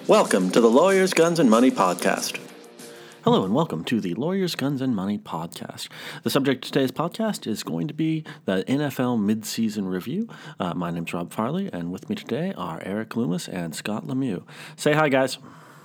Welcome to the Lawyers, Guns, and Money podcast. Hello and welcome to the Lawyers, Guns, and Money podcast. The subject of today's podcast is going to be the NFL midseason review. My name's Rob Farley, and with me today are Eric Loomis and Scott Lemieux. Say hi, guys.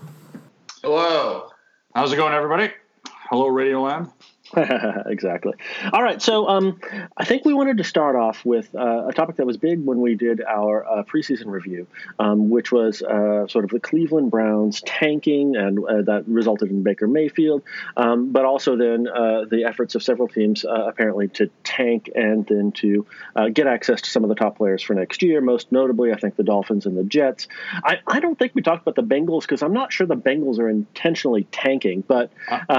Hello. How's it going, everybody? Hello, Radioland. Exactly. All right, so I think we wanted to start off with a topic that was big when we did our preseason review, which was sort of the Cleveland Browns tanking, and that resulted in Baker Mayfield, but also then the efforts of several teams apparently to tank and then to get access to some of the top players for next year, most notably, I think, the Dolphins and the Jets. I don't think we talked about the Bengals because I'm not sure the Bengals are intentionally tanking, but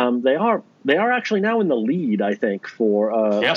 they are actually now in the lead, I think, for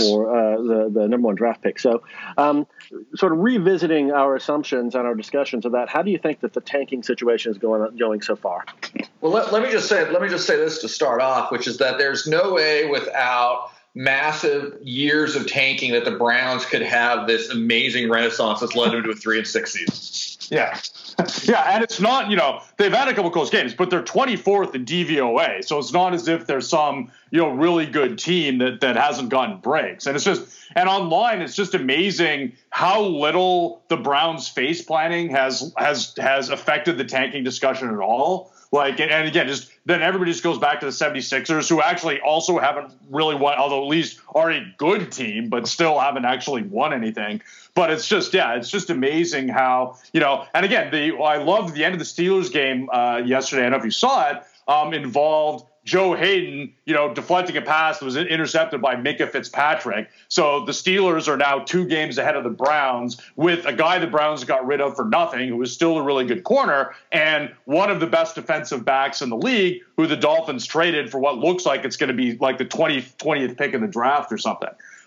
the number one draft pick. So sort of revisiting our assumptions and our discussions of that, how do you think that the tanking situation is going so far? Well, let me just say this to start off, which is that there's no way without massive years of tanking that the Browns could have this amazing renaissance that's led them to a 3-6 season. Yeah. Yeah, and it's not, they've had a couple close games, but they're 24th in DVOA. So it's not as if there's some, really good team that hasn't gotten breaks. And and online, it's just amazing how little the Browns face planning has affected the tanking discussion at all. And again, then everybody just goes back to the 76ers, who actually also haven't really won, although at least are a good team, but still haven't actually won anything. But it's just amazing how, and again, I loved the end of the Steelers game yesterday. I don't know if you saw it, involved Joe Hayden, deflecting a pass that was intercepted by Minkah Fitzpatrick. So the Steelers are now 2 games ahead of the Browns with a guy the Browns got rid of for nothing, who was still a really good corner, and one of the best defensive backs in the league, who the Dolphins traded for what looks like it's going to be like the 20th pick in the draft or something.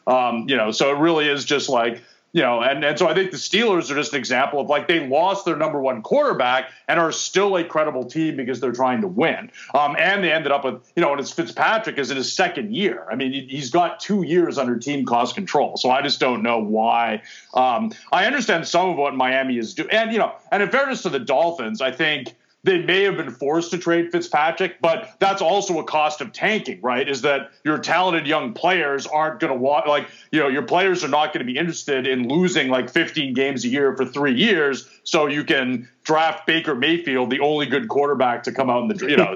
So it really is just like, and so I think the Steelers are just an example of they lost their number one quarterback and are still a credible team because they're trying to win. And they ended up with, and it's Fitzpatrick is in his second year. I mean, he's got 2 years under team cost control. So I just don't know why. I understand some of what Miami is doing. And, and in fairness to the Dolphins, I think they may have been forced to trade Fitzpatrick, but that's also a cost of tanking, right? Is that your talented young players aren't going to want, your players are not going to be interested in losing 15 games a year for 3 years so you can draft Baker Mayfield, the only good quarterback to come out in the,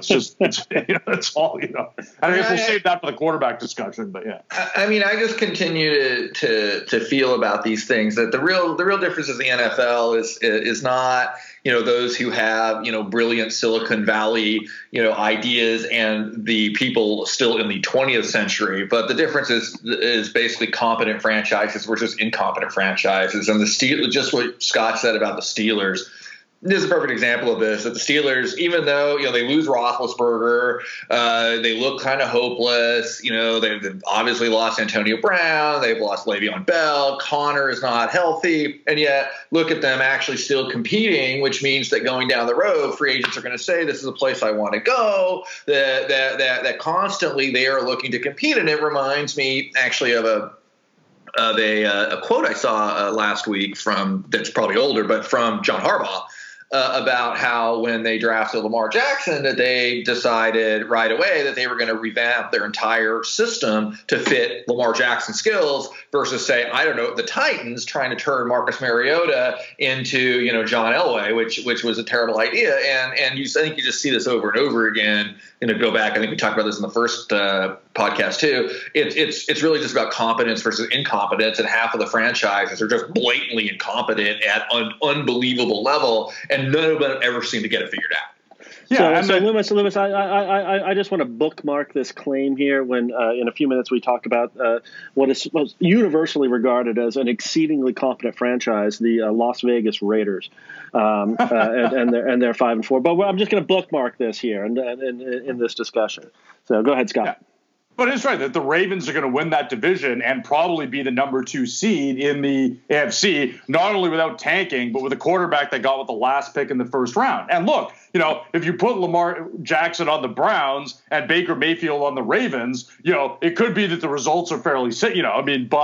it's all, and I guess we'll save that for the quarterback discussion, but yeah. I mean, I just continue to feel about these things that the real difference in the NFL is not, those who have, brilliant Silicon Valley, ideas and the people still in the 20th century. But the difference is basically competent franchises versus incompetent franchises. And the Steelers, just what Scott said about the Steelers, this is a perfect example of this, that the Steelers, even though, they lose Roethlisberger, they look kind of hopeless. They've obviously lost Antonio Brown. They've lost Le'Veon Bell. Connor is not healthy. And yet look at them actually still competing, which means that going down the road, free agents are going to say, this is a place I want to go, that constantly they are looking to compete. And it reminds me actually of a quote I saw last week that's probably older, but from John Harbaugh, about how when they drafted Lamar Jackson, that they decided right away that they were going to revamp their entire system to fit Lamar Jackson's skills versus, say, I don't know, the Titans trying to turn Marcus Mariota into, John Elway, which was a terrible idea. And I think you just see this over and over again. Go back. I think we talked about this in the first podcast too. It's really just about competence versus incompetence, and half of the franchises are just blatantly incompetent at an unbelievable level, and none of them ever seem to get it figured out. Yeah, so Loomis, I just want to bookmark this claim here when in a few minutes we talk about what is most universally regarded as an exceedingly competent franchise, the Las Vegas Raiders, and they're 5-4. But I'm just going to bookmark this here and in this discussion. So go ahead, Scott. Yeah. But it's right that the Ravens are going to win that division and probably be the number 2 seed in the AFC, not only without tanking, but with a quarterback they got with the last pick in the first round. And look, if you put Lamar Jackson on the Browns and Baker Mayfield on the Ravens, it could be that the results are fairly, but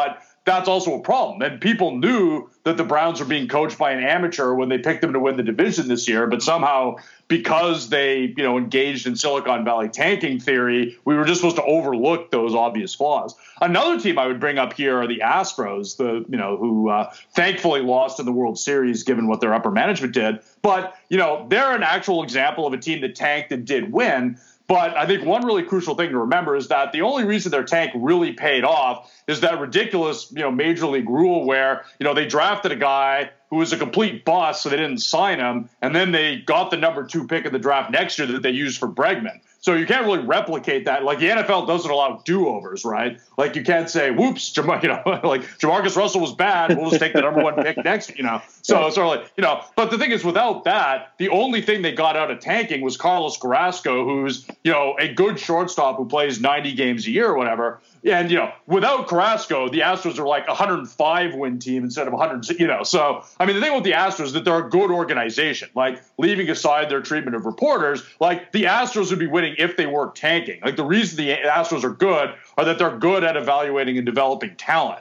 that's also a problem. And people knew that the Browns were being coached by an amateur when they picked them to win the division this year, but somehow because they, engaged in Silicon Valley tanking theory, we were just supposed to overlook those obvious flaws. Another team I would bring up here are the Astros, who thankfully lost in the World Series given what their upper management did. But, they're an actual example of a team that tanked and did win. But I think one really crucial thing to remember is that the only reason their tank really paid off is that ridiculous, major league rule where, they drafted a guy who was a complete bust, so they didn't sign him, and then they got the number 2 pick in the draft next year that they used for Bregman. So you can't really replicate that. Like the NFL doesn't allow do-overs, right? Like you can't say, "Whoops, Jamarcus Russell was bad. We'll just take the number 1 pick next." So sort of like, But the thing is, without that, the only thing they got out of tanking was Carlos Carrasco, who's a good shortstop who plays 90 games a year or whatever. And without Carrasco, the Astros are like a 105 win team instead of 100. So I mean, the thing with the Astros is that they're a good organization. Like leaving aside their treatment of reporters, like the Astros would be winning if they weren't tanking. Like the reason the Astros are good are that they're good at evaluating and developing talent.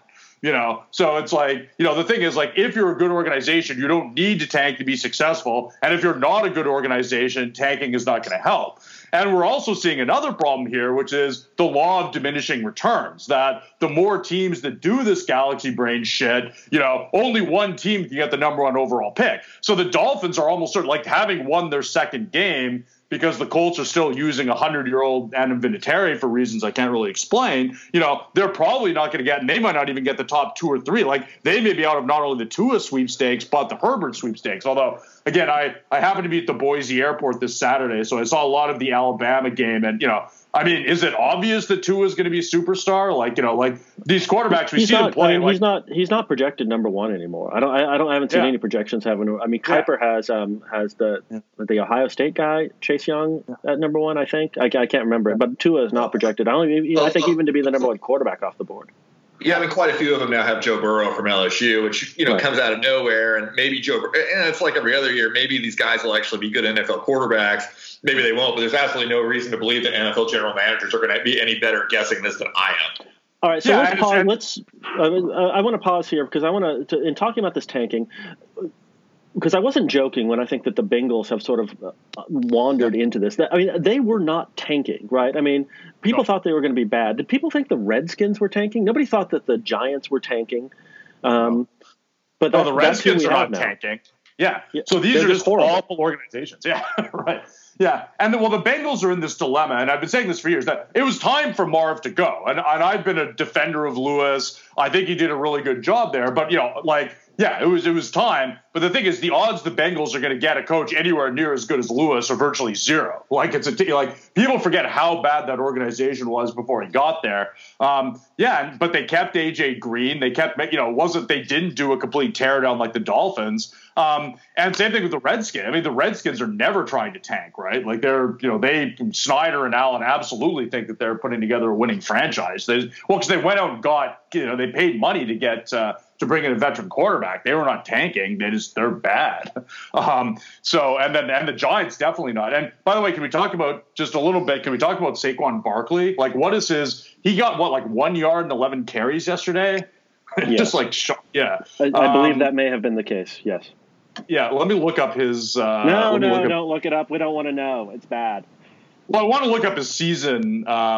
So it's like, the thing is, like, if you're a good organization, you don't need to tank to be successful. And if you're not a good organization, tanking is not going to help. And we're also seeing another problem here, which is the law of diminishing returns, that the more teams that do this galaxy brain shit, only one team can get the number 1 overall pick. So the Dolphins are almost sort of like having won their second game because the Colts are still using 100-year-old Adam Vinatieri for reasons I can't really explain. They're probably not going to get, and they might not even get the top 2 or 3. Like they may be out of not only the Tua sweepstakes, but the Herbert sweepstakes. Although, again, I happened to be at the Boise airport this Saturday, so I saw a lot of the Alabama game. And, I mean, is it obvious that Tua is going to be a superstar? Like, like these quarterbacks we see them play. He's not projected number 1 anymore. I haven't seen any projections having. I mean, Kuiper has the Ohio State guy Chase Young at number 1. I think I can't remember it, but Tua is not projected. I think even to be the number 1 quarterback off the board. Yeah, I mean, quite a few of them now have Joe Burrow from LSU, which, comes out of nowhere. And maybe and it's like every other year, maybe these guys will actually be good NFL quarterbacks. Maybe they won't, but there's absolutely no reason to believe that NFL general managers are going to be any better guessing this than I am. All right, so let's pause. I want to pause here because I want to, in talking about this tanking, because I wasn't joking when I think that the Bengals have sort of wandered into this. I mean, they were not tanking, right? I mean, people thought they were going to be bad. Did people think the Redskins were tanking? Nobody thought that the Giants were tanking. But the Redskins are not tanking. Yeah. So these are just awful organizations. Yeah, right. Yeah. And the Bengals are in this dilemma, and I've been saying this for years, that it was time for Marv to go. And I've been a defender of Lewis. I think he did a really good job there. But, it was time. But the thing is, the odds the Bengals are going to get a coach anywhere near as good as Lewis are virtually zero. Like people forget how bad that organization was before he got there. But they kept AJ Green. They kept, they didn't do a complete teardown like the Dolphins. And same thing with the Redskins. I mean, the Redskins are never trying to tank, right? Like Snyder and Allen absolutely think that they're putting together a winning franchise. Because they went out and got, they paid money to get to bring in a veteran quarterback. They were not tanking. They're bad. And the Giants definitely not. And by the way, can we talk about just a little bit? Can we talk about Saquon Barkley? Like, what is he got 1 yard and 11 carries yesterday? Yes. I believe that may have been the case. Yes. Yeah. Let me look up his. Don't look it up. We don't want to know. It's bad. Well, I want to look up his season.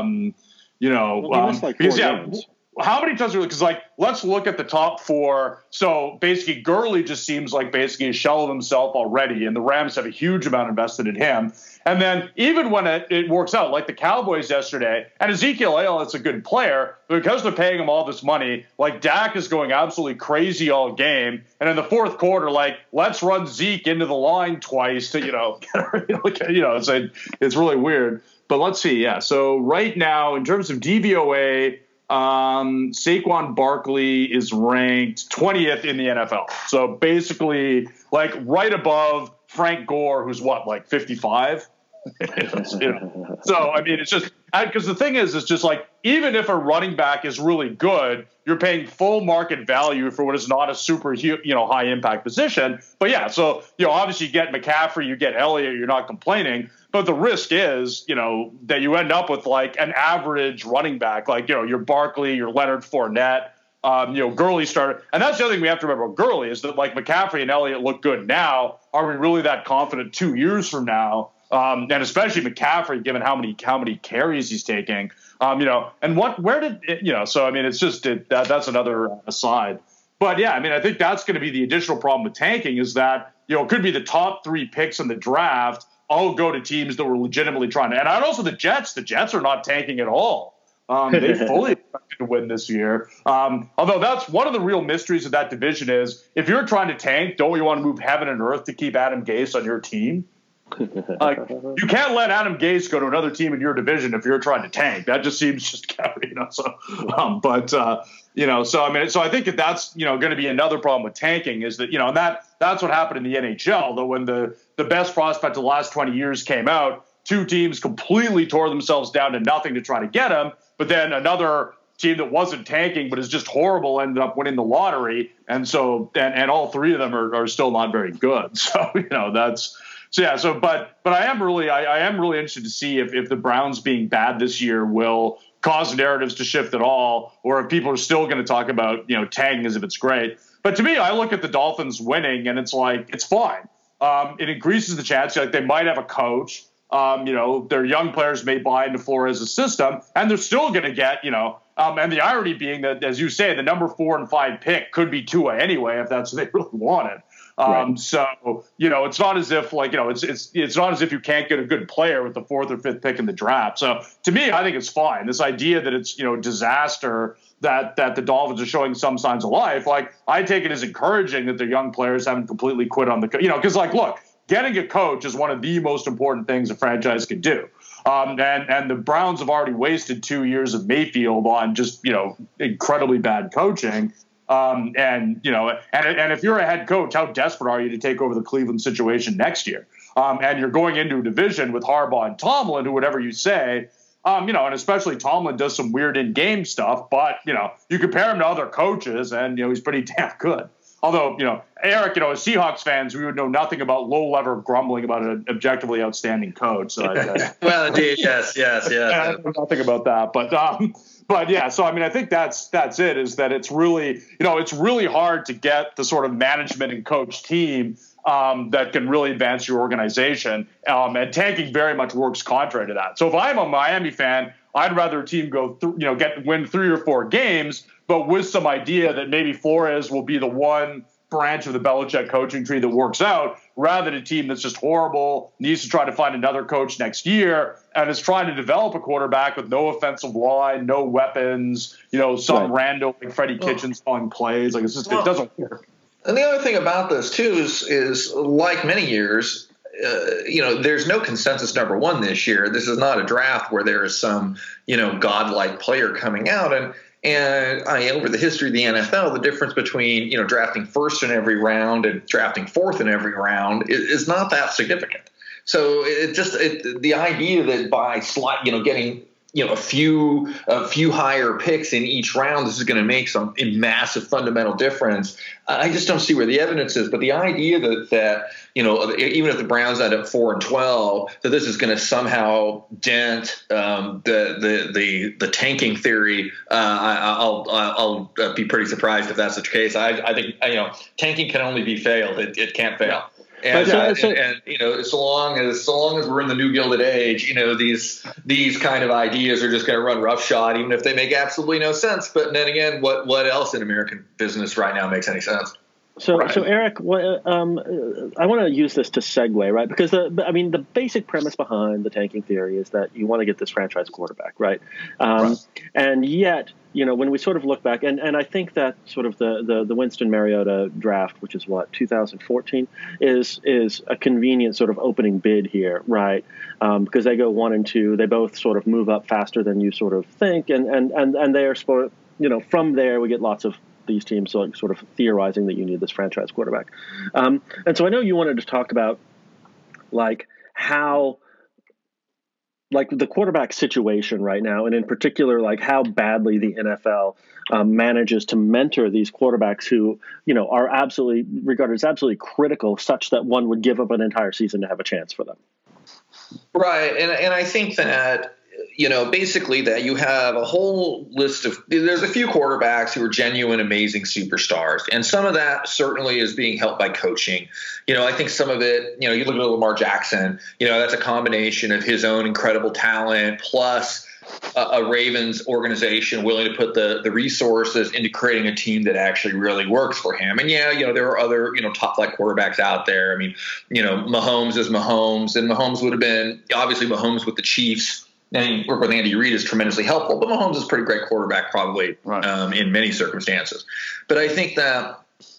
Because games. How many times? Because let's look at the top 4. So basically, Gurley just seems like basically a shell of himself already, and the Rams have a huge amount invested in him. And then even when it works out, like the Cowboys yesterday, and Ezekiel Elliott's a good player, but because they're paying him all this money, like Dak is going absolutely crazy all game. And in the fourth quarter, let's run Zeke into the line twice to, it's really weird. But let's see. Yeah. So right now, in terms of DVOA, Saquon Barkley is ranked 20th in the NFL. So basically, right above Frank Gore, who's 55? So, I mean, it's just because the thing is, it's just even if a running back is really good, you're paying full market value for what is not a super, high impact position. But yeah, so, obviously you get McCaffrey, you get Elliott, you're not complaining. But the risk is, that you end up with an average running back, your Barkley, your Leonard Fournette. Gurley started. And that's the other thing we have to remember about Gurley is that, like, McCaffrey and Elliott look good now. Are we really that confident 2 years from now? And especially McCaffrey, given how many carries he's taking, and where did it, so I mean, it's just that's another aside. But yeah, I mean, I think that's going to be the additional problem with tanking is that it could be the top 3 picks in the draft all go to teams that were legitimately trying to. And also the Jets. The Jets are not tanking at all. They fully expected to win this year. Although that's one of the real mysteries of that division is if you're trying to tank, don't you want to move heaven and earth to keep Adam Gase on your team? You can't let Adam Gase go to another team in your division if you're trying to tank. That just seems just so. So I think that's going to be another problem with tanking is that and that's what happened in the NHL. Though when the best prospect of the last 20 years came out, 2 teams completely tore themselves down to nothing to try to get him. But then another team that wasn't tanking but is just horrible ended up winning the lottery, and so and all 3 of them are still not very good. So that's. So yeah, but I am really interested to see if the Browns being bad this year will cause narratives to shift at all, or if people are still going to talk about tanking as if it's great. But to me, I look at the Dolphins winning, and it's like it's fine. It increases the chance they might have a coach. Their young players may buy into Flores' system, and they're still going to get and the irony being that, as you say, the number 4 and 5 pick could be Tua anyway if that's what they really wanted. Right. So, it's not as if it's not as if you can't get a good player with the 4th or 5th pick in the draft. So to me, I think it's fine. This idea that it's, disaster that the Dolphins are showing some signs of life. Like I take it as encouraging that their young players haven't completely quit on the, cause look, getting a coach is one of the most important things a franchise could do. And the Browns have already wasted 2 years of Mayfield on just, incredibly bad coaching. And if you're a head coach, how desperate are you to take over the Cleveland situation next year? And you're going into a division with Harbaugh and Tomlin, who whatever you say, and especially Tomlin does some weird in-game stuff, but, you compare him to other coaches and, he's pretty damn good. Although, Eric, as Seahawks fans, we would know nothing about low-level grumbling about an objectively outstanding coach. So well, indeed, yes. I know nothing about that, but yeah. So I mean, I think that's it. Is that it's really it's really hard to get the sort of management and coach team that can really advance your organization, and tanking very much works contrary to that. So if I'm a Miami fan, I'd rather a team go win 3 or 4 games, but with some idea that maybe Flores will be the one branch of the Belichick coaching tree that works out, rather than a team that's just horrible, needs to try to find another coach next year, and is trying to develop a quarterback with no offensive line, no weapons, some rando like Freddie Kitchens calling plays. Like it doesn't work. And the other thing about this too is like many years, there's no consensus number 1 this year. This is not a draft where there is some, godlike player coming out. And over the history of the NFL, the difference between, drafting first in every round and drafting 4th in every round is not that significant. So the idea that by getting, a few higher picks in each round, this is going to make some massive fundamental difference. I just don't see where the evidence is. But the idea that even if the Browns end up 4 and 12, that this is going to somehow dent the tanking theory, I'll be pretty surprised if that's the case. I think tanking can only be failed. It can't fail. And so long as we're in the new Gilded Age, these kind of ideas are just going to run roughshod, even if they make absolutely no sense. But then again, what else in American business right now makes any sense? So Eric, I want to use this to segue, right? Because the basic premise behind the tanking theory is that you want to get this franchise quarterback, right? And yet, when we sort of look back, and I think that sort of the Winston Mariota draft, which is 2014, is a convenient sort of opening bid here, right? Because they go 1 and 2, they both sort of move up faster than you sort of think, and they are from there we get lots of these teams sort of theorizing that you need this franchise quarterback. And so I know you wanted to talk about how the quarterback situation right now, and in particular, how badly the NFL manages to mentor these quarterbacks who, are absolutely regarded as absolutely critical, such that one would give up an entire season to have a chance for them. Right. And I think that, basically that you have a whole list of – there's a few quarterbacks who are genuine, amazing superstars. And some of that certainly is being helped by coaching. I think some of it, you look at Lamar Jackson, that's a combination of his own incredible talent plus a Ravens organization willing to put the resources into creating a team that actually really works for him. And there are other, top flight quarterbacks out there. I mean, Mahomes is Mahomes, and Mahomes would have been obviously Mahomes with the Chiefs. And work with Andy Reid is tremendously helpful, but Mahomes is a pretty great quarterback probably in many circumstances. But I think that,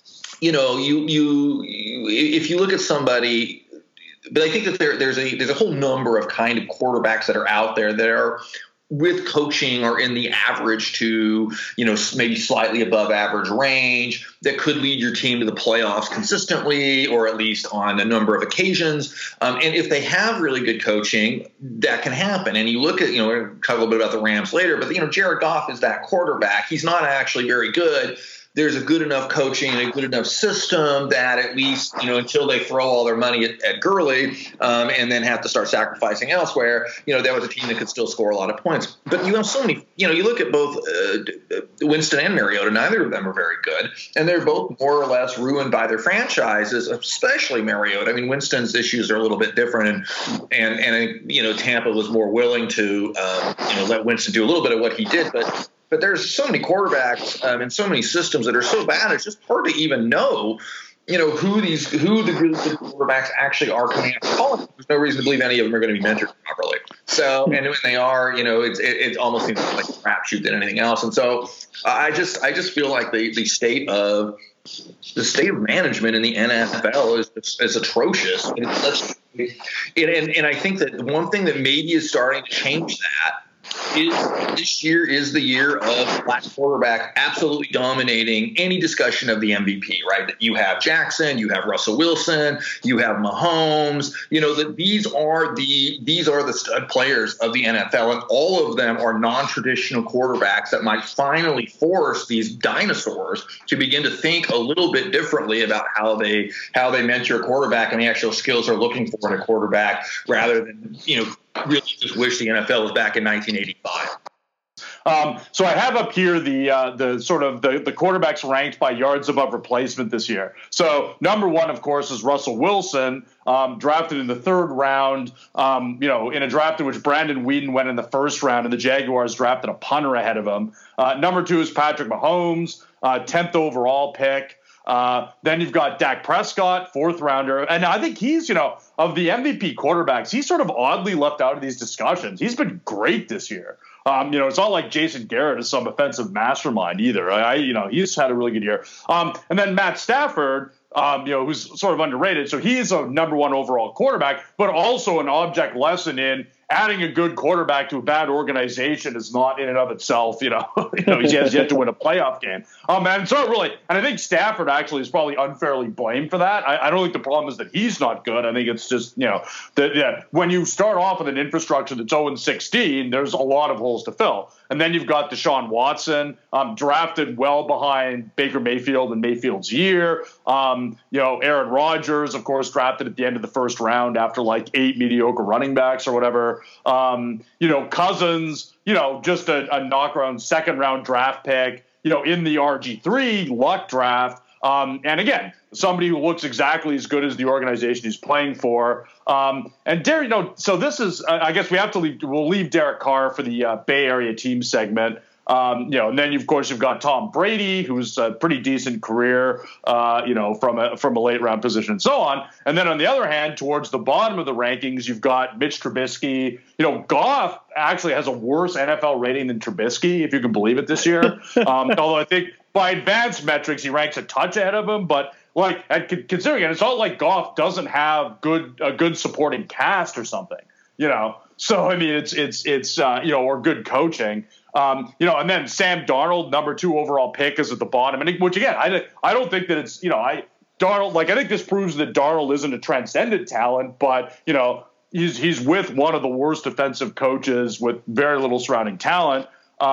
if you look at somebody, but I think that there's a whole number of kind of quarterbacks that are out there that are with coaching or in the average to, maybe slightly above average range that could lead your team to the playoffs consistently, or at least on a number of occasions. And if they have really good coaching, that can happen. And you look at, we'll talk a little bit about the Rams later, but Jared Goff is that quarterback. He's not actually very good. There's a good enough coaching and a good enough system that at least, until they throw all their money at Gurley and then have to start sacrificing elsewhere, that was a team that could still score a lot of points. But you have so many, you look at both Winston and Mariota, neither of them are very good. And they're both more or less ruined by their franchises, especially Mariota. I mean, Winston's issues are a little bit different. And Tampa was more willing to, let Winston do a little bit of what he did. But there's so many quarterbacks and so many systems that are so bad, it's just hard to even know, who the really good quarterbacks actually are coming out of college. There's no reason to believe any of them are going to be mentored properly. So, and when they are, it almost seems like a crapshoot than anything else. And so I just feel like the state of management in the NFL is atrocious. And I think that one thing that maybe is starting to change that is this year is the year of black quarterback absolutely dominating any discussion of the MVP, right? You have Jackson, you have Russell Wilson, you have Mahomes, that these are the stud players of the NFL, and all of them are non-traditional quarterbacks that might finally force these dinosaurs to begin to think a little bit differently about how they mentor a quarterback and the actual skills they're looking for in a quarterback, rather than, really just wish the NFL was back in 1985. So I have up here the sort of the quarterbacks ranked by yards above replacement this year. So number one, of course, is Russell Wilson, drafted in the third round, in a draft in which Brandon Weeden went in the first round, and the Jaguars drafted a punter ahead of him. Number two is Patrick Mahomes, 10th overall pick. Then you've got Dak Prescott, fourth rounder. And I think he's, of the MVP quarterbacks, he's sort of oddly left out of these discussions. He's been great this year. It's not like Jason Garrett is some offensive mastermind either. He's had a really good year. And then Matt Stafford, who's sort of underrated. So he is a number one overall quarterback, but also an object lesson in adding a good quarterback to a bad organization is not in and of itself, he has yet to win a playoff game. And so really, and I think Stafford actually is probably unfairly blamed for that. I don't think the problem is that he's not good. I think it's just, when you start off with an infrastructure that's 0-16, there's a lot of holes to fill. And then you've got Deshaun Watson, drafted well behind Baker Mayfield in Mayfield's year. Aaron Rodgers, of course, drafted at the end of the first round after like 8 mediocre running backs or whatever. Cousins, just a knock-around second-round draft pick, in the RG3 luck draft. And again, somebody who looks exactly as good as the organization he's playing for. And Derek, so this is, I guess we'll leave Derek Carr for the Bay Area team segment. And then of course you've got Tom Brady, who's a pretty decent career, from a late round position and so on. And then on the other hand, towards the bottom of the rankings, you've got Mitch Trubisky. Goff actually has a worse NFL rating than Trubisky, if you can believe it, this year. Although I think by advanced metrics, he ranks a touch ahead of him. But considering it, it's not like Goff doesn't have a good supporting cast or something, So I mean, it's or good coaching. And then Sam Darnold, number 2 overall pick, is at the bottom. And which again, I don't think that it's, Darnold, I think this proves that Darnold isn't a transcendent talent, but, he's with one of the worst defensive coaches with very little surrounding talent.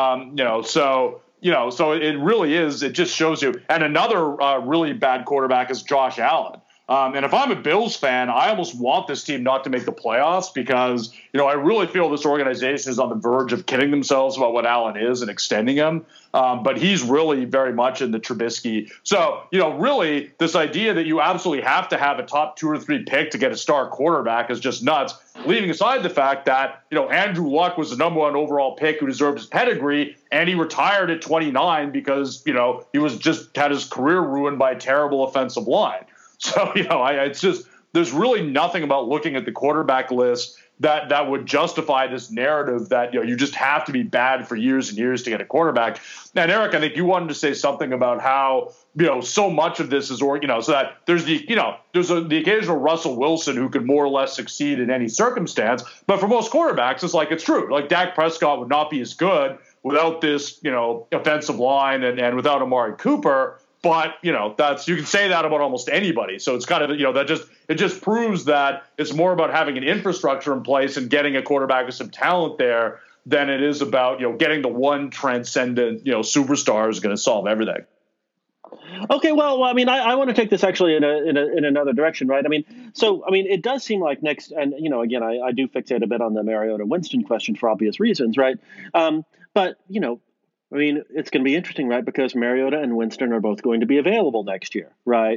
So it really is, it just shows you. And another really bad quarterback is Josh Allen. And if I'm a Bills fan, I almost want this team not to make the playoffs because, I really feel this organization is on the verge of kidding themselves about what Allen is and extending him. But he's really very much in the Trubisky. So, really this idea that you absolutely have to have a top 2 or 3 pick to get a star quarterback is just nuts. Leaving aside the fact that, Andrew Luck was the number 1 overall pick who deserved his pedigree, and he retired at 29 because, he was just had his career ruined by a terrible offensive line. So, it's just there's really nothing about looking at the quarterback list that would justify this narrative that, you just have to be bad for years and years to get a quarterback. And Eric, I think you wanted to say something about how, so much of this is, so that there's the occasional Russell Wilson who could more or less succeed in any circumstance. But for most quarterbacks, it's true. Like Dak Prescott would not be as good without this, offensive line and without Amari Cooper. But, you can say that about almost anybody. So it's kind of, it just proves that it's more about having an infrastructure in place and getting a quarterback with some talent there than it is about, getting the one transcendent, superstar is going to solve everything. Okay, well, I want to take this actually in another direction, right? It does seem like next, and, again, I do fixate a bit on the Mariota Winston question for obvious reasons, right? But, it's going to be interesting, right? Because Mariota and Winston are both going to be available next year, right?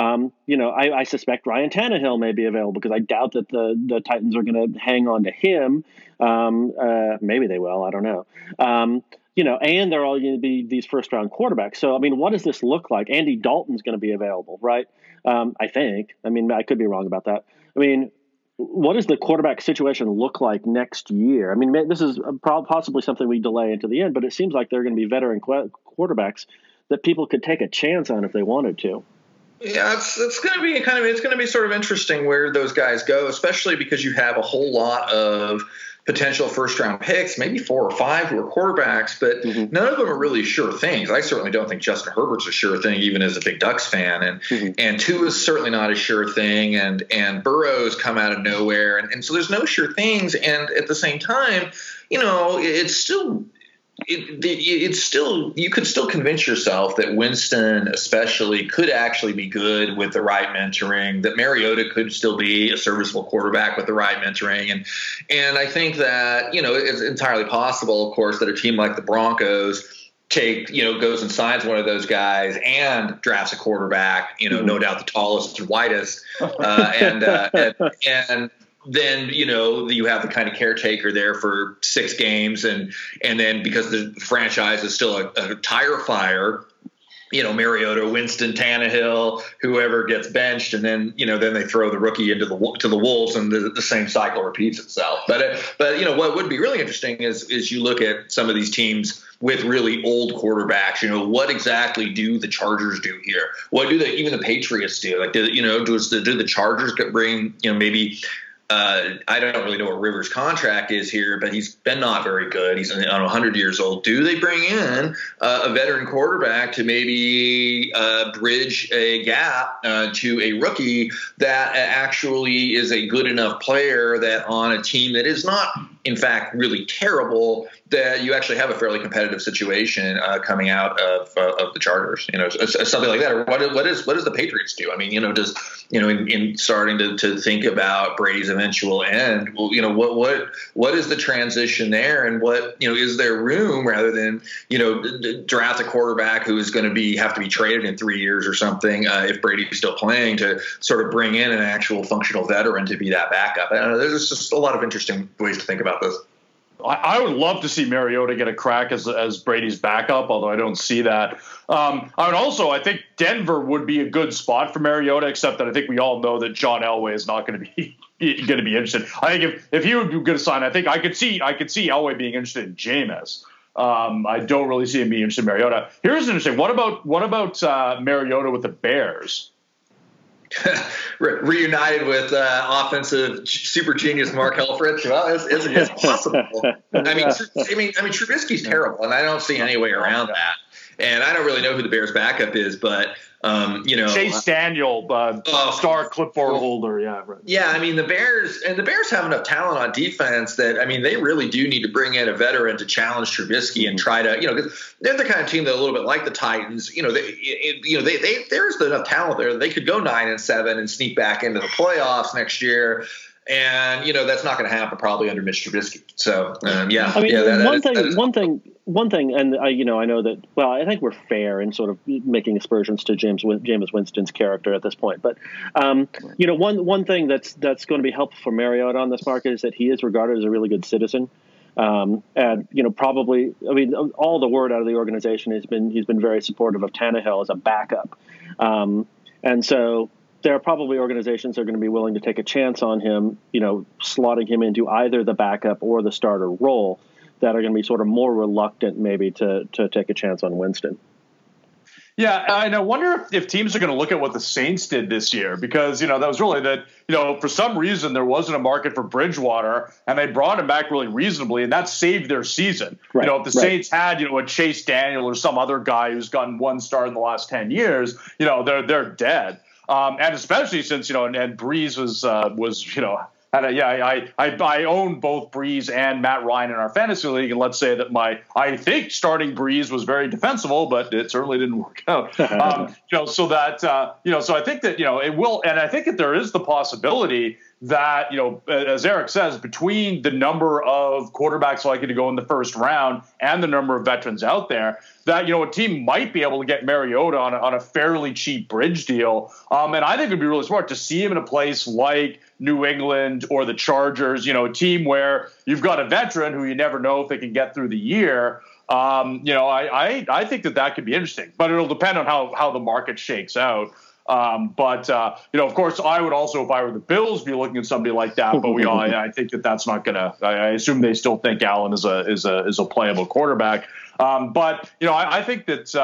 I suspect Ryan Tannehill may be available because I doubt that the Titans are going to hang on to him. Maybe they will. I don't know. And they're all going to be these first-round quarterbacks. So, what does this look like? Andy Dalton's going to be available, right? I think. I could be wrong about that. What does the quarterback situation look like next year? This is possibly something we delay into the end, but it seems like they're going to be veteran quarterbacks that people could take a chance on if they wanted to. Yeah, it's going to be sort of interesting where those guys go, especially because you have a whole lot of potential first-round picks, maybe 4 or 5 who are quarterbacks, but none of them are really sure things. I certainly don't think Justin Herbert's a sure thing, even as a big Ducks fan, and Tua is certainly not a sure thing, and Burrow's come out of nowhere, and so there's no sure things, and at the same time, it's still. It's still, you could still convince yourself that Winston especially could actually be good with the right mentoring, that Mariota could still be a serviceable quarterback with the right mentoring. And I think that, it's entirely possible, of course, that a team like the Broncos goes and signs one of those guys and drafts a quarterback, no doubt the tallest and whitest, and then, you have the kind of caretaker there for 6 games. And then because the franchise is still a tire fire, Mariota, Winston, Tannehill, whoever gets benched. And then, then they throw the rookie to the Wolves and the same cycle repeats itself. But what would be really interesting is you look at some of these teams with really old quarterbacks, what exactly do the Chargers do here? What do even the Patriots do? Like, do the Chargers bring, maybe I don't really know what Rivers' contract is here, but he's been not very good. He's 100 years old. Do they bring in a veteran quarterback to maybe bridge a gap to a rookie that actually is a good enough player that on a team that is not, in fact, really terrible, that you actually have a fairly competitive situation coming out of the Chargers, something like that. Or what does the Patriots do? In starting to think about Brady's eventual end, what is the transition there, and what is there room rather than draft a quarterback who is going to have to be traded in 3 years or something if Brady's still playing, to sort of bring in an actual functional veteran to be that backup. I don't know. There's just a lot of interesting ways to think about this. I would love to see Mariota get a crack as Brady's backup, although I don't see that. I think Denver would be a good spot for Mariota, except that I think we all know that John Elway is not going to be interested. I think if he would be good to sign, I think I could see Elway being interested in Jameis. I don't really see him being interested in Mariota. Here's interesting. What about Mariota with the Bears? Reunited with offensive super genius Mark Helfrich. Well, it's possible. Trubisky's terrible, and I don't see any way around that. And I don't really know who the Bears' backup is, but Chase Daniel, star clipboard holder. Yeah. Right. Yeah. I mean, the Bears have enough talent on defense that, I mean, they really do need to bring in a veteran to challenge Trubisky and try to, because they're the kind of team that a little bit like the Titans, there's enough talent there. They could go 9-7 and sneak back into the playoffs next year. And, that's not going to happen probably under Mitch Trubisky. So, one thing, and I know that, well, I think we're fair in sort of making aspersions to Jameis Winston's character at this point. But, one thing that's going to be helpful for Mariota on this market is that he is regarded as a really good citizen. And, probably, I mean, all the word out of the organization has been, he's been very supportive of Tannehill as a backup. And so there are probably organizations that are going to be willing to take a chance on him, slotting him into either the backup or the starter role, that are going to be sort of more reluctant maybe to take a chance on Winston. Yeah, and I wonder if teams are going to look at what the Saints did this year, because, that was really that, for some reason there wasn't a market for Bridgewater and they brought him back really reasonably, and that saved their season. Right, if the Saints had, a Chase Daniel or some other guy who's gotten one start in the last 10 years, they're dead. And especially since, and Breeze was I own both Breeze and Matt Ryan in our fantasy league, and let's say that I think starting Breeze was very defensible, but it certainly didn't work out. So I think that it will, and I think that there is the possibility that as Eric says, between the number of quarterbacks likely to go in the first round and the number of veterans out there, that a team might be able to get Mariota on a fairly cheap bridge deal. And I think it'd be really smart to see him in a place like New England or the Chargers, a team where you've got a veteran who you never know if they can get through the year. I think that could be interesting, but it'll depend on how the market shakes out. Of course, I would also, if I were the Bills, be looking at somebody like that. But I think that's not going to. I assume they still think Allen is a playable quarterback. I think that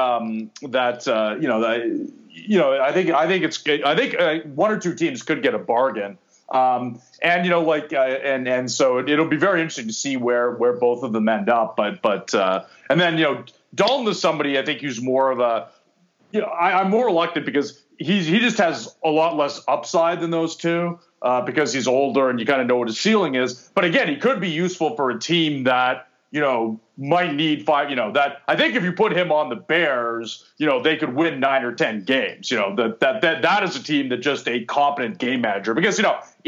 I think one or two teams could get a bargain. So it'll be very interesting to see where both of them end up. And then Dalton is somebody I think who's more of a. I'm more reluctant because he just has a lot less upside than those two because he's older and you kind of know what his ceiling is. But again, he could be useful for a team that might need five. That I think if you put him on the Bears, they could win 9 or 10 games. That is a team that just a competent game manager. Because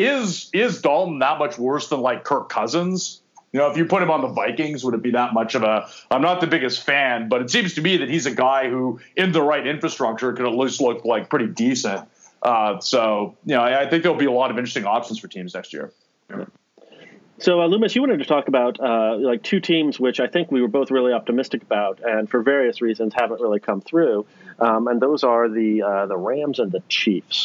is Dalton that much worse than like Kirk Cousins? If you put him on the Vikings, would it be that much of a – I'm not the biggest fan, but it seems to me that he's a guy who, in the right infrastructure, could at least look like pretty decent. I think there'll be a lot of interesting options for teams next year. Yeah. So, Loomis, you wanted to talk about two teams which I think we were both really optimistic about and for various reasons haven't really come through, and those are the Rams and the Chiefs.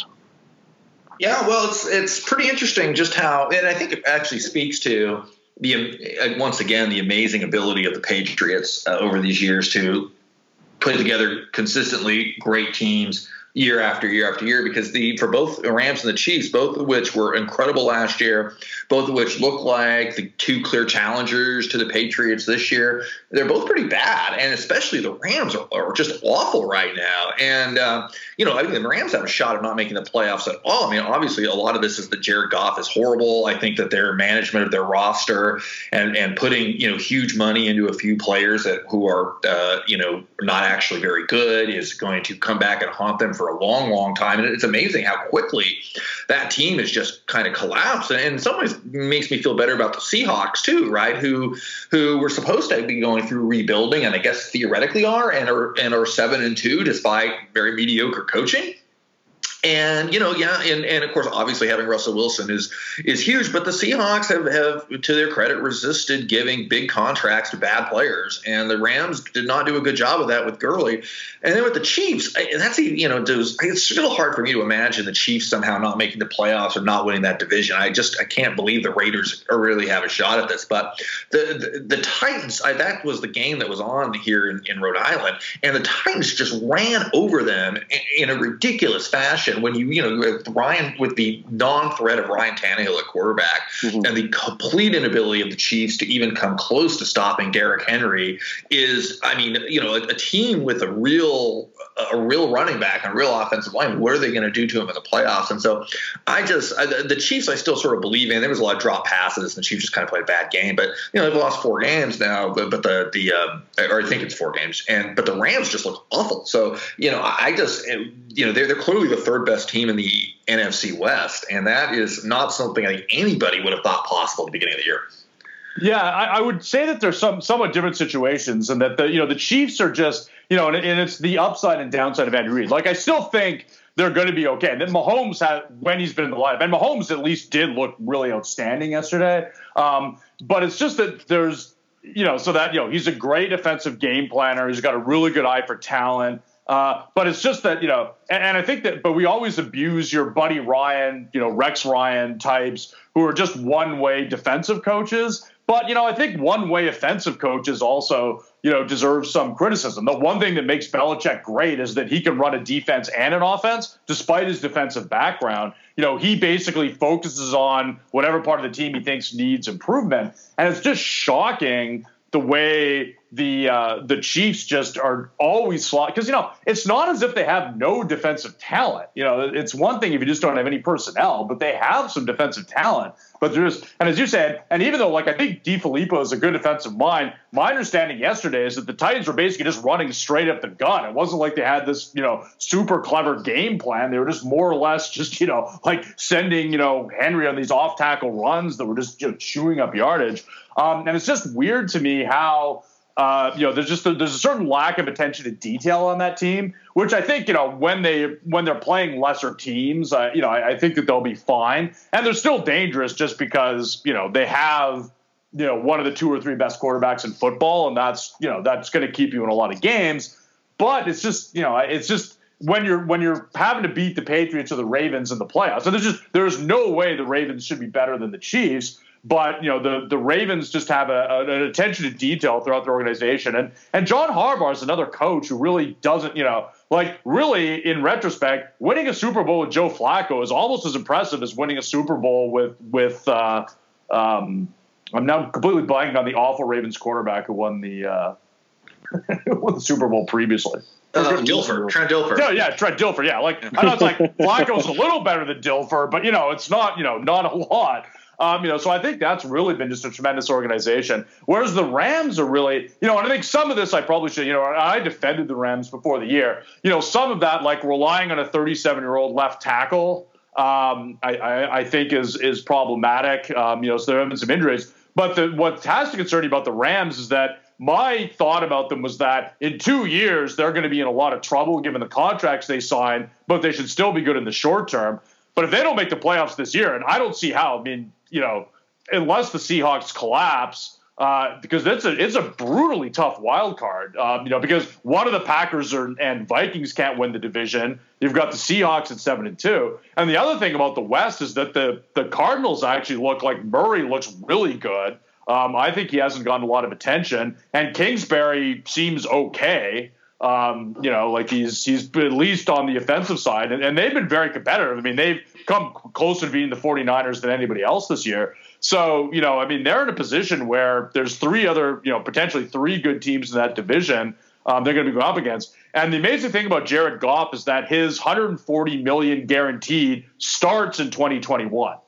Yeah, well, it's pretty interesting just how – and I think it actually speaks to – once again, the amazing ability of the Patriots over these years to put together consistently great teams year after year after year, because for both the Rams and the Chiefs, both of which were incredible last year, both of which look like the two clear challengers to the Patriots this year, they're both pretty bad. And especially the Rams are just awful right now. And, I think the Rams have a shot of not making the playoffs at all. I mean, obviously a lot of this is that Jared Goff is horrible. I think that their management of their roster and putting, huge money into a few players who are, not actually very good is going to come back and haunt them for a long, long time. And it's amazing how quickly that team has just kind of collapsed. And in some ways makes me feel better about the Seahawks too, right? Who were supposed to be going through rebuilding, and I guess theoretically are 7-2 despite very mediocre coaching. And, and of course, obviously having Russell Wilson is huge, but the Seahawks have, to their credit, resisted giving big contracts to bad players. And the Rams did not do a good job of that with Gurley. And then with the Chiefs, it's still hard for me to imagine the Chiefs somehow not making the playoffs or not winning that division. I can't believe the Raiders really have a shot at this. But the Titans, that was the game that was on here in Rhode Island, and the Titans just ran over them in a ridiculous fashion. question when with the non-threat of Ryan Tannehill at quarterback and the complete inability of the Chiefs to even come close to stopping Derrick Henry is, a team with a real running back and a real offensive line. What are they going to do to him in the playoffs? And so the Chiefs, I still sort of believe in. There was a lot of drop passes, and the Chiefs just kind of played a bad game. But they've lost 4 games now. But or I think it's 4 games, but the Rams just look awful. So they're clearly the third best team in the NFC West, and that is not something I think anybody would have thought possible at the beginning of the year. Yeah, I would say that there's somewhat different situations, and that the Chiefs are just and it's the upside and downside of Andy Reid. Like, I still think they're going to be okay. And then Mahomes when he's been in the lineup, and Mahomes at least did look really outstanding yesterday. But it's just that there's he's a great offensive game planner. He's got a really good eye for talent. But it's just that, and I think that, but we always abuse your Buddy Ryan, Rex Ryan types who are just one-way defensive coaches. But, I think one-way offensive coaches also, deserve some criticism. The one thing that makes Belichick great is that he can run a defense and an offense despite his defensive background. He basically focuses on whatever part of the team he thinks needs improvement. And it's just shocking the way the Chiefs just are always slot, because it's not as if they have no defensive talent. It's one thing if you just don't have any personnel, but they have some defensive talent. But there's, and as you said, and even though I think DeFilippo is a good defensive mind, my understanding yesterday is that the Titans were basically just running straight up the gun. It wasn't like they had this super clever game plan. They were just more or less just sending Henry on these off tackle runs that were just chewing up yardage. And it's just weird to me how there's a certain lack of attention to detail on that team, which I think when they're playing lesser teams, I think that they'll be fine, and they're still dangerous just because they have one of the 2 or 3 best quarterbacks in football, and that's going to keep you in a lot of games. But it's just when you're having to beat the Patriots or the Ravens in the playoffs, so there's no way the Ravens should be better than the Chiefs. But, the Ravens just have an attention to detail throughout their organization. And John Harbaugh is another coach who really doesn't, really, in retrospect, winning a Super Bowl with Joe Flacco is almost as impressive as winning a Super Bowl with I'm now completely blanking on the awful Ravens quarterback who won the Super Bowl previously. Trent Dilfer. Yeah, Trent Dilfer. Yeah, I know it's like Flacco's a little better than Dilfer, but it's not not a lot. So I think that's really been just a tremendous organization. Whereas the Rams are really, and I think some of this I probably should, I defended the Rams before the year. Some of that, like relying on a 37-year-old left tackle, I think is problematic. So there have been some injuries. But what has to concern you about the Rams is that my thought about them was that in 2 years, they're going to be in a lot of trouble given the contracts they signed, but they should still be good in the short term. But if they don't make the playoffs this year, and I don't see how, unless the Seahawks collapse, because it's a brutally tough wild card, because one of the Packers and Vikings can't win the division. You've got the Seahawks at 7-2. And the other thing about the West is that the Cardinals actually look like Murray looks really good. I think he hasn't gotten a lot of attention, and Kingsbury seems okay. He's at least on the offensive side, and they've been very competitive. I mean, they've come closer to beating the 49ers than anybody else this year. So, they're in a position where there's potentially 3 good teams in that division they're going to be going up against. And the amazing thing about Jared Goff is that his $140 million guaranteed starts in 2021.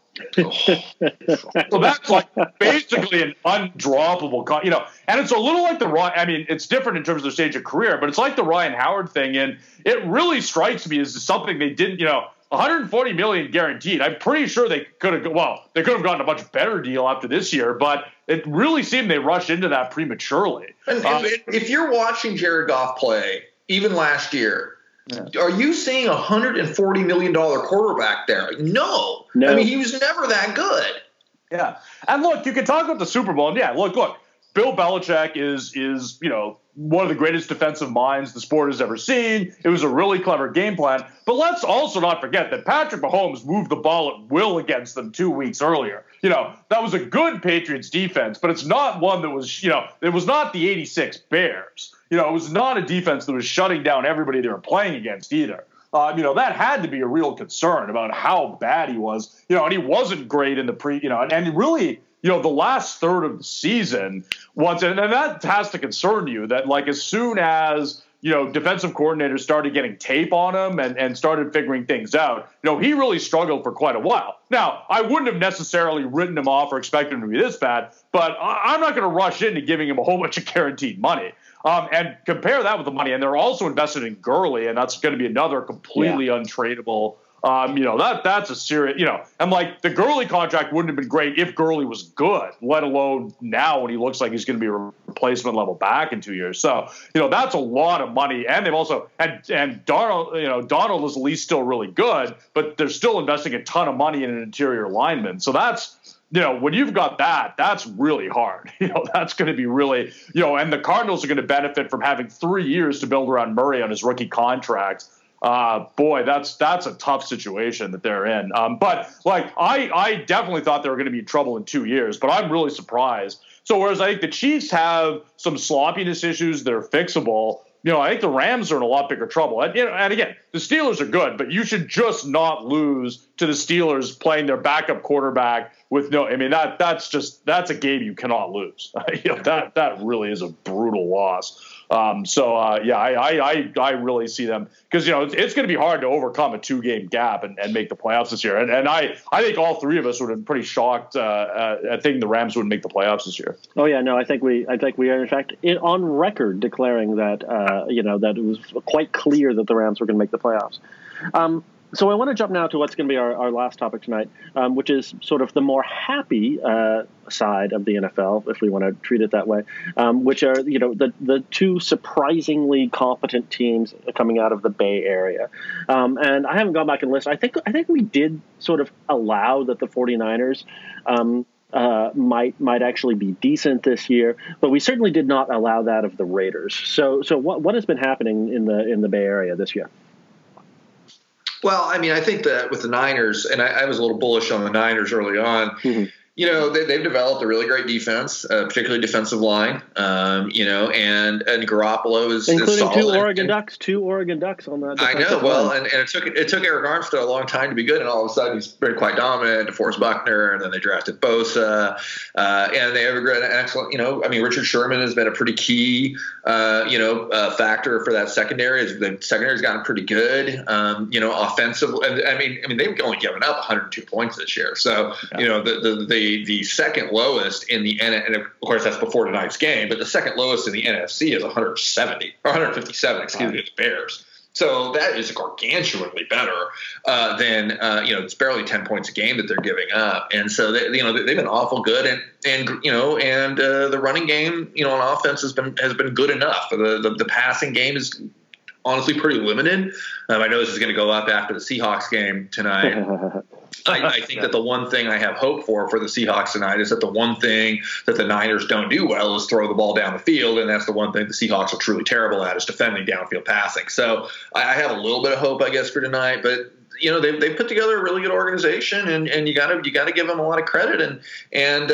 So that's basically an undroppable, and it's a little like it's different in terms of their stage of career, but it's like the Ryan Howard thing, and it really strikes me as something they didn't, $140 million guaranteed. I'm pretty sure they could have gotten a much better deal after this year, but it really seemed they rushed into that prematurely. And if you're watching Jared Goff play, even last year, are you seeing a $140 million quarterback there? No. I mean, he was never that good. Yeah. And look, you can talk about the Super Bowl. And yeah, look, Bill Belichick is one of the greatest defensive minds the sport has ever seen. It was a really clever game plan. But let's also not forget that Patrick Mahomes moved the ball at will against them 2 weeks earlier. That was a good Patriots defense, but it's not one that was, it was not the 86 Bears. It was not a defense that was shutting down everybody they were playing against either. that had to be a real concern about how bad he was, and he wasn't great in the and really, the last third of the season and that has to concern you that like as soon as, defensive coordinators started getting tape on him and started figuring things out, he really struggled for quite a while. Now, I wouldn't have necessarily written him off or expected him to be this bad, but I'm not going to rush into giving him a whole bunch of guaranteed money. And compare that with the money. And they're also invested in Gurley, and that's going to be another completely untradeable. That's a serious, and like the Gurley contract wouldn't have been great if Gurley was good, let alone now when he looks like he's going to be a replacement level back in 2 years. So, that's a lot of money. And they've also, and Donald is at least still really good, but they're still investing a ton of money in an interior lineman. So that's, when you've got that, that's really hard. That's going to be really, and the Cardinals are going to benefit from having 3 years to build around Murray on his rookie contract. Boy, that's a tough situation that they're in. But like, I definitely thought they were going to be in trouble in 2 years, but I'm really surprised. So whereas I think the Chiefs have some sloppiness issues that are fixable, I think the Rams are in a lot bigger trouble. And again, the Steelers are good, but you should just not lose to the Steelers playing their backup quarterback with that's a game you cannot lose. That really is a brutal loss. I really see them because, it's going to be hard to overcome a 2-game gap and make the playoffs this year. And I think all three of us would have been pretty shocked. I think the Rams wouldn't make the playoffs this year. Oh yeah, no, I think we are in fact on record declaring that, that it was quite clear that the Rams were going to make the playoffs. So I want to jump now to what's going to be our last topic tonight, which is sort of the more happy side of the NFL, if we want to treat it that way, which are the two surprisingly competent teams coming out of the Bay Area. And I haven't gone back and listened. I think we did sort of allow that the 49ers might actually be decent this year, but we certainly did not allow that of the Raiders. So what has been happening in the Bay Area this year? Well, I mean, I think that with the Niners, and I was a little bullish on the Niners early on, mm-hmm. They've developed a really great defense, particularly defensive line, and Garoppolo is including solid. two Oregon Ducks on that. I know. Well, and it took Eric Armstead a long time to be good, and all of a sudden he's been quite dominant. DeForest Buckner, and then they drafted Bosa, and they have an excellent. Richard Sherman has been a pretty key, factor for that secondary. The secondary's gotten pretty good, offensive. And I mean they've only given up 102 points this year, so the second lowest in the and of course that's before tonight's game, but the second lowest in the NFC is 170 or 157. Excuse me, it's Bears. So that is gargantuanly better than it's barely 10 points a game that they're giving up, and so they've been awful good, and the running game on offense has been good enough. The passing game is honestly pretty limited. I know this is going to go up after the Seahawks game tonight. I think that the one thing I have hope for the Seahawks tonight is that the one thing that the Niners don't do well is throw the ball down the field, and that's the one thing the Seahawks are truly terrible at is defending downfield passing. So I have a little bit of hope, I guess, for tonight, but they put together a really good organization, and you gotta give them a lot of credit, and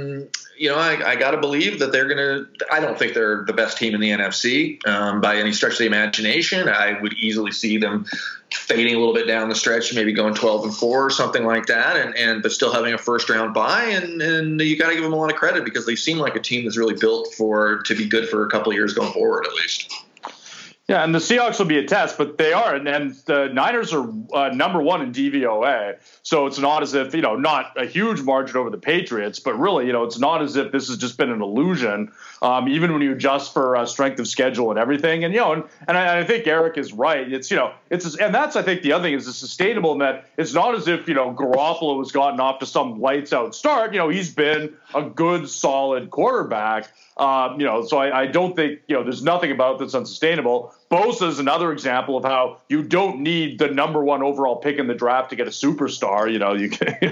I gotta believe that they're gonna. I don't think they're the best team in the NFC by any stretch of the imagination. I would easily see them fading a little bit down the stretch, maybe going 12-4 or something like that, but still having a first round bye, and you got to give them a lot of credit because they seem like a team that's really built to be good for a couple of years going forward at least. Yeah, and the Seahawks will be a test, but they are, and the Niners are number one in DVOA, so it's not as if, not a huge margin over the Patriots, but really, it's not as if this has just been an illusion, even when you adjust for strength of schedule and everything, and I think Eric is right. And that's, I think, the other thing is it's sustainable in that it's not as if, Garoppolo has gotten off to some lights out start. He's been a good, solid quarterback. So I don't think, there's nothing about that's unsustainable. Bosa is another example of how you don't need the number one overall pick in the draft to get a superstar. You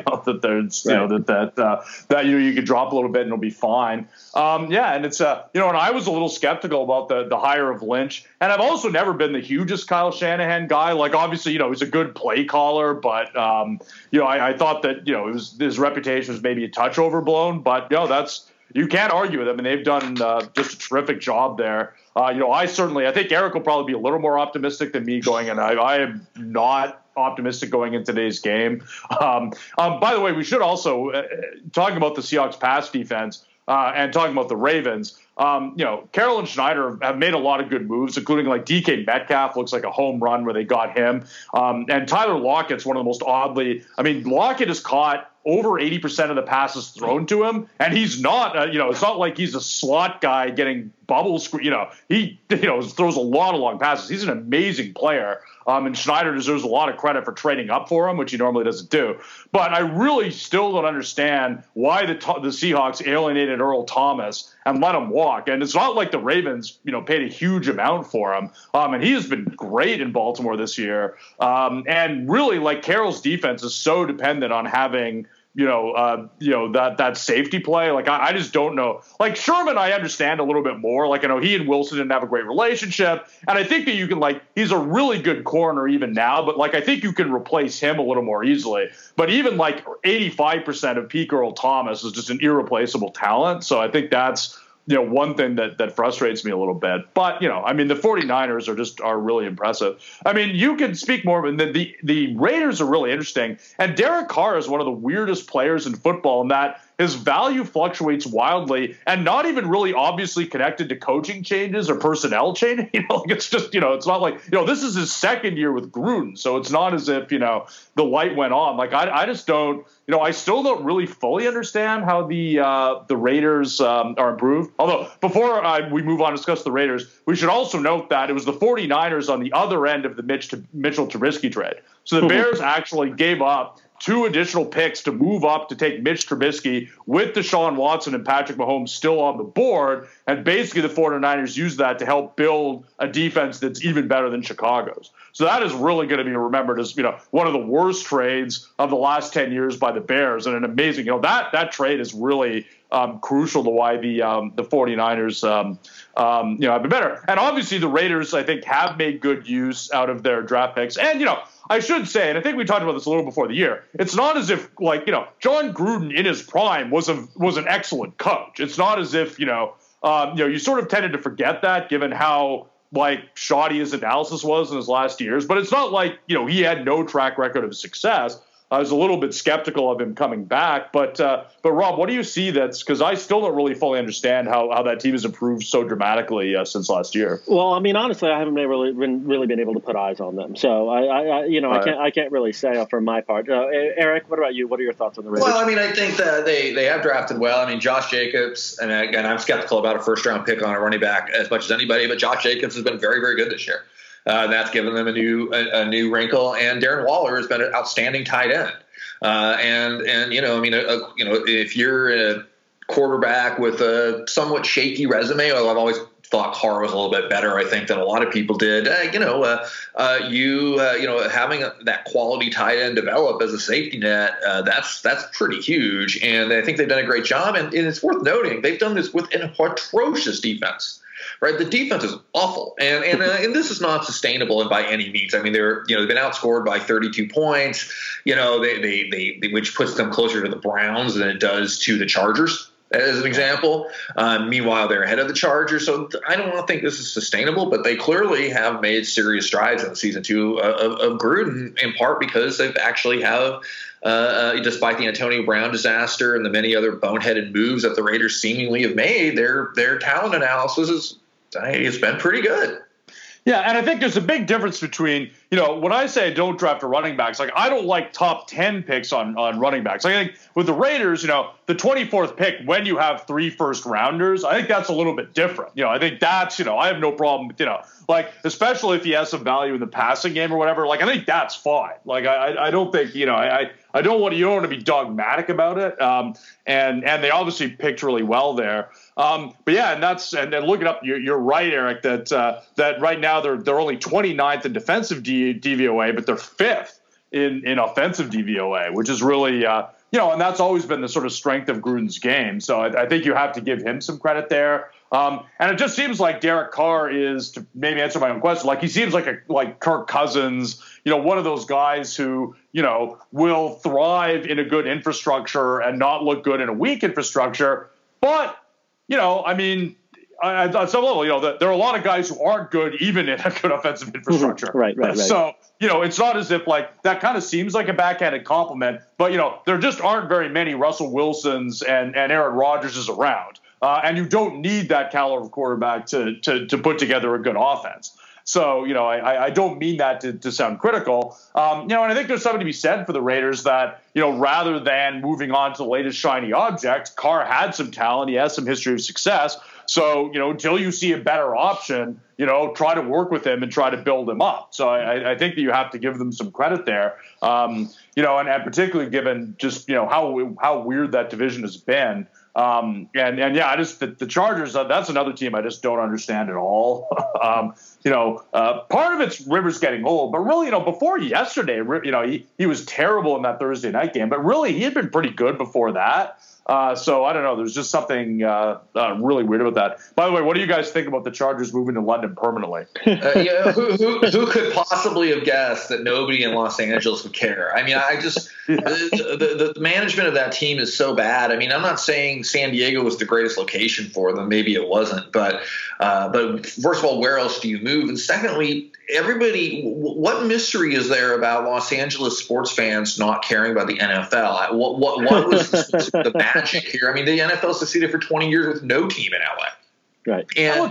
could drop a little bit and it'll be fine. And it's and I was a little skeptical about the hire of Lynch, and I've also never been the hugest Kyle Shanahan guy. Like obviously, he's a good play caller, but I thought that his reputation was maybe a touch overblown. But that's you can't argue with them, and they've done just a terrific job there. I think Eric will probably be a little more optimistic than me going in. I am not optimistic going into today's game. By the way, we should also, talking about the Seahawks pass defense and talking about the Ravens, Carroll and Schneider have made a lot of good moves, including like DK Metcalf looks like a home run where they got him. And Tyler Lockett's one of the most Lockett has caught over 80% of the passes thrown to him. And he's not, it's not like he's a slot guy getting bubble screen. He throws a lot of long passes. He's an amazing player. And Schneider deserves a lot of credit for trading up for him, which he normally doesn't do. But I really still don't understand why the Seahawks alienated Earl Thomas and let him walk. And it's not like the Ravens, paid a huge amount for him. And he has been great in Baltimore this year. And really, like, Carroll's defense is so dependent on having that safety play. Like, I just don't know. Like, Sherman, I understand a little bit more. Like, I know he and Wilson didn't have a great relationship. And I think that you can, he's a really good corner even now, but, I think you can replace him a little more easily. But even, 85% of peak Earl Thomas is just an irreplaceable talent. So I think that's, one thing that frustrates me a little bit. But, the 49ers are really impressive. You can speak more, but the Raiders are really interesting. And Derek Carr is one of the weirdest players in football in that his value fluctuates wildly and not even really obviously connected to coaching changes or personnel change. It's just, it's not like, this is his second year with Gruden. So it's not as if, the light went on. I just don't, I still don't really fully understand how the Raiders are improved. Although before we move on to discuss the Raiders, we should also note that it was the 49ers on the other end of the Mitchell Trubisky trade. So the Bears actually gave up 2 additional picks to move up to take Mitch Trubisky with Deshaun Watson and Patrick Mahomes still on the board. And basically the 49ers used that to help build a defense that's even better than Chicago's. So that is really going to be remembered as, one of the worst trades of the last 10 years by the Bears. And an amazing, that trade is really crucial to why the 49ers, have been better. And obviously the Raiders, I think, have made good use out of their draft picks. And, I should say, and I think we talked about this a little before the year, it's not as if, John Gruden in his prime was an excellent coach. It's not as if, you sort of tended to forget that given how, shoddy his analysis was in his last years. But it's not like, he had no track record of success. I was a little bit skeptical of him coming back. But Rob, what do you see because I still don't really fully understand how that team has improved so dramatically since last year. Well, honestly, I haven't really been able to put eyes on them. So I can't really say for my part. Eric, what about you? What are your thoughts on the Raiders? Well, I think that they have drafted well. Josh Jacobs, and again, I'm skeptical about a first-round pick on a running back as much as anybody, but Josh Jacobs has been very, very good this year. That's given them a new wrinkle, and Darren Waller has been an outstanding tight end. If you're a quarterback with a somewhat shaky resume, I've always thought Carr was a little bit better, I think, than a lot of people did. Having that quality tight end develop as a safety net, that's pretty huge. And I think they've done a great job. And it's worth noting they've done this with an atrocious defense. Right, the defense is awful, and this is not sustainable by any means. They've been outscored by 32 points. They which puts them closer to the Browns than it does to the Chargers, as an example. Meanwhile, they're ahead of the Chargers, so I don't think this is sustainable. But they clearly have made serious strides in season 2 of Gruden, in part because they've actually have. Despite the Antonio Brown disaster and the many other boneheaded moves that the Raiders seemingly have made, their talent analysis has been pretty good. Yeah, and I think there's a big difference between, when I say don't draft a running backs, I don't like top 10 picks on running backs. I think with the Raiders, the 24th pick, when you have 3 first-rounders, I think that's a little bit different. I think that's, I have no problem with, especially if he has some value in the passing game or whatever, I think that's fine. I don't think, you don't want to be dogmatic about it. And they obviously picked really well there. But yeah, and then looking up, you're right, Eric, that right now they're only 29th in defensive DVOA, but they're 5th in offensive DVOA, which is really, and that's always been the sort of strength of Gruden's game. So I think you have to give him some credit there. And it just seems like Derek Carr is, to maybe answer my own question, he seems like Kirk Cousins, one of those guys who, will thrive in a good infrastructure and not look good in a weak infrastructure. But, I mean, at some level, there are a lot of guys who aren't good even in a good offensive infrastructure. Right. So, it's not as if that kind of seems like a backhanded compliment, but, there just aren't very many Russell Wilsons and Aaron Rodgerses around. And you don't need that caliber of quarterback to put together a good offense. So, I don't mean that to sound critical. And I think there's something to be said for the Raiders that, rather than moving on to the latest shiny object, Carr had some talent. He has some history of success. So, until you see a better option, try to work with him and try to build him up. So I think that you have to give them some credit there. And particularly given just, how weird that division has been. The Chargers, that's another team I just don't understand at all. Part of it's Rivers getting old, but really, before yesterday, he was terrible in that Thursday night game, but really he had been pretty good before that. So I don't know. There's just something really weird about that. By the way, what do you guys think about the Chargers moving to London permanently? Who could possibly have guessed that nobody in Los Angeles would care? I mean, the management of that team is so bad. I mean, I'm not saying San Diego was the greatest location for them. Maybe it wasn't. But first of all, where else do you move? And secondly, what mystery is there about Los Angeles sports fans not caring about the NFL? What was the magic here? I mean, the NFL succeeded for 20 years with no team in LA. Right. And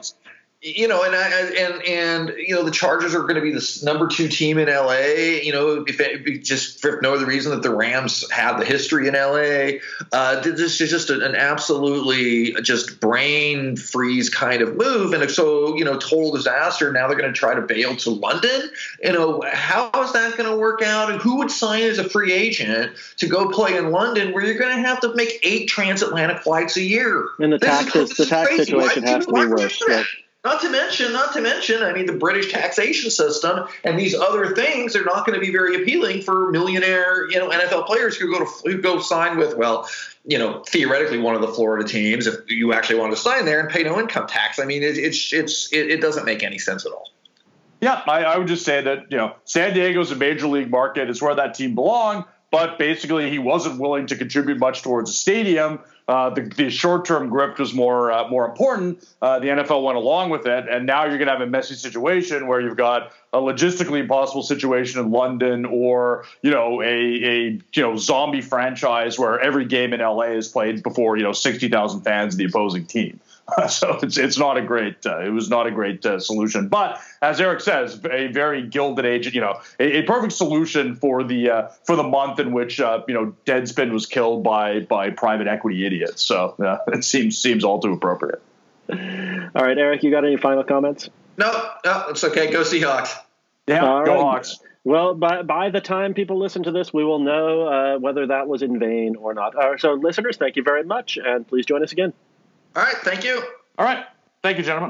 the Chargers are going to be the number 2 team in LA. If for no other reason that the Rams have the history in LA. This is just an absolutely just brain freeze kind of move, and so total disaster. Now they're going to try to bail to London. How is that going to work out? And who would sign as a free agent to go play in London, where you're going to have to make 8 transatlantic flights a year? And the tax situation has to be worse. Not to mention, I mean, the British taxation system and these other things are not going to be very appealing for millionaire, NFL players who go sign with, theoretically one of the Florida teams, if you actually want to sign there and pay no income tax. I mean, it doesn't make any sense at all. Yeah, I would just say that, San Diego's a major league market. It's where that team belonged. But basically, he wasn't willing to contribute much towards a stadium. The short-term grift was more important. The NFL went along with it, and now you're going to have a messy situation where you've got a logistically impossible situation in London, or a zombie franchise where every game in LA is played before 60,000 fans of the opposing team. So it's not a great. It was not a great solution, but as Eric says, a very Gilded Age. A perfect solution for the month in which Deadspin was killed by private equity idiots. So it seems all too appropriate. All right, Eric, you got any final comments? No, it's okay. Go Seahawks. Yeah, all go right. Hawks. Well, by the time people listen to this, we will know whether that was in vain or not. So, listeners, thank you very much, and please join us again. All right. Thank you. All right. Thank you, gentlemen.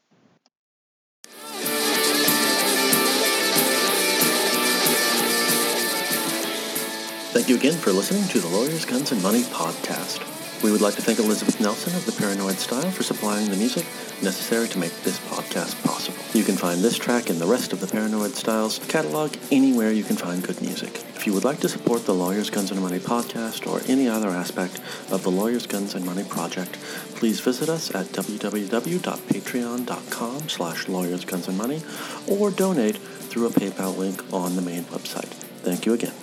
Thank you again for listening to the Lawyers, Guns, and Money podcast. We would like to thank Elizabeth Nelson of the Paranoid Style for supplying the music necessary to make this podcast possible. You can find this track and the rest of the Paranoid Styles catalog anywhere you can find good music. If you would like to support the Lawyers, Guns, and Money podcast or any other aspect of the Lawyers, Guns, and Money project, please visit us at www.patreon.com/lawyersgunsandmoney or donate through a PayPal link on the main website. Thank you again.